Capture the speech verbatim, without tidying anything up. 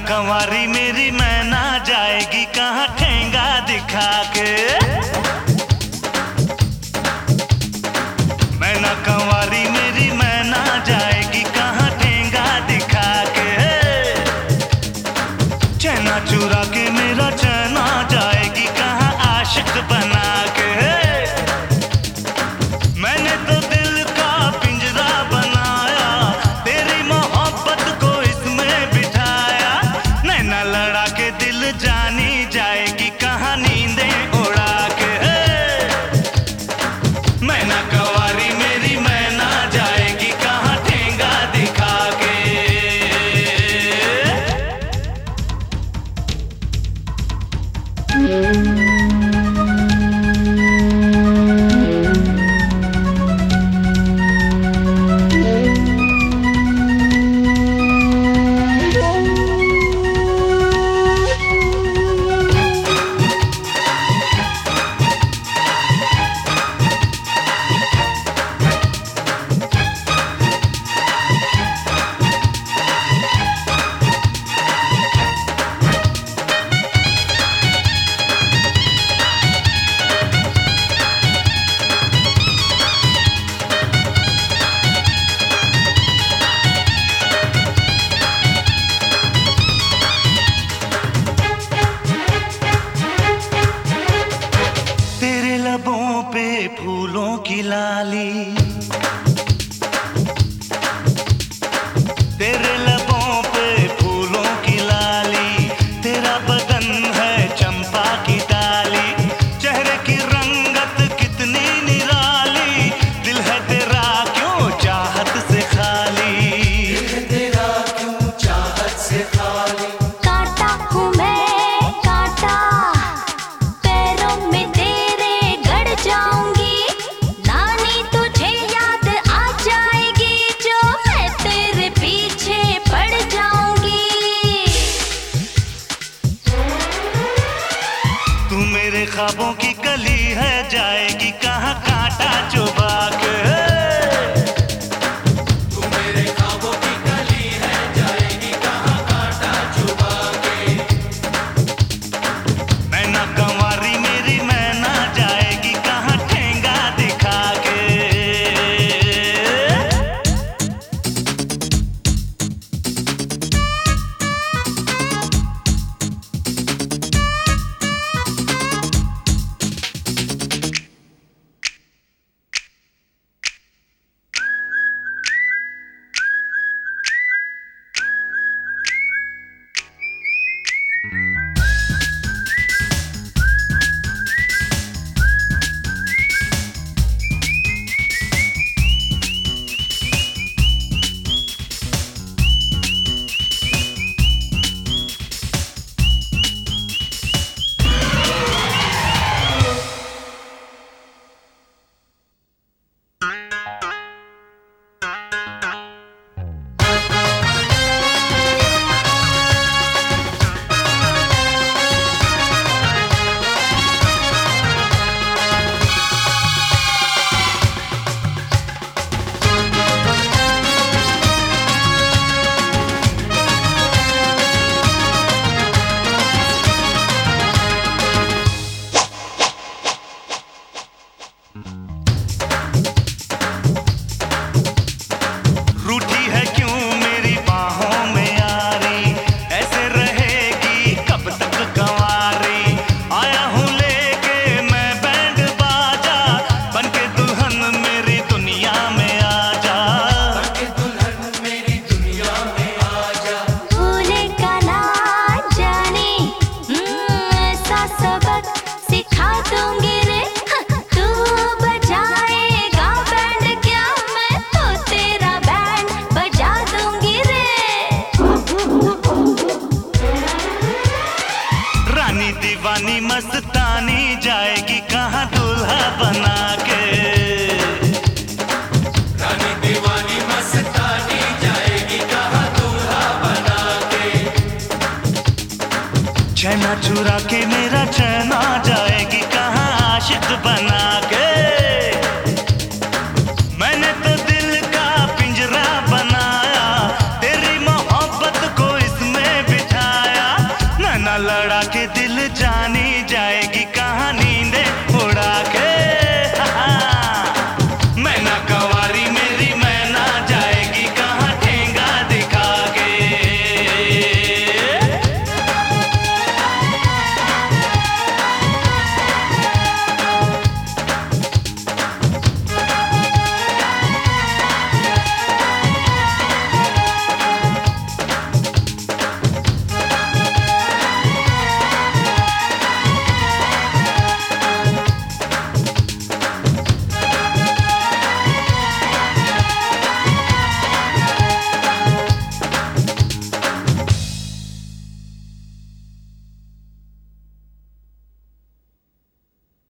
कंवारी मेरी मैना जाएगी कहाँ ठेंगा दिखा के। मैना कंवारी मेरी मैना जाएगी कहाँ ठेंगा दिखा के। चैना चुरा के मेरा चैना जाएगी कहाँ आशिक बना के। मैंने तो दिल का पिंजरा बनाया तेरी मोहब्बत को इसमें बिठाया। नैना लड़ा के दिल जानी जाएगी कहाँ नींदें उड़ा के। मैना कंवारी मेरी मैना जाएगी कहाँ ठेंगा दिखा के। लबों पे फूलों की लाली, तेरे लबों पे फूलों की लाली। तेरा बदन है चंपा की डाली, चेहरे की रंगत कितनी निराली। दिल है तेरा क्यों चाहत से खाली, दिल है तेरा क्यों चाहत से खाली। कांटा हूँ मैं कांटा, पैरों में जाऊंगी नानी तुझे याद आ जाएगी। जो मैं तेरे पीछे पड़ जाऊंगी। तू मेरे ख्वाबों की कली है जाएगी कहाँ कांटा चुभा के। तू मेरे ख्वाबों की कली है जाएगी कहाँ कांटा चुभा के। मैना कंवारी मेरी मैना जाएगी कहाँ ठेंगा दिखा के। रूठी है क्यों मेरी बाहों में यारी, ऐसे रहेगी कब तक कंवारी। आया हूँ लेके मैं बैंड बाजा, बनके दुल्हन मेरी दुनिया में आजा। बनके दुल्हन मेरी दुनिया में आजा। भूलेगा ना जाने ऐसा सबक सिखा दूंगी रे। तू बजाएगा बैंड क्या, मैं तो तेरा बैंड बजा दूंगी रे। रानी दीवानी मस्तानी जाएगी कहाँ दूल्हा बना के। रानी दीवानी मस्तानी जाएगी कहाँ दूल्हा बना के। चैना चुरा के मेरा चैना जाएगी कहाँ आशिक बना के। मैंने तो दिल का पिंजरा बनाया तेरी मोहब्बत को इसमें बिठाया। लड़ा के दिल जाने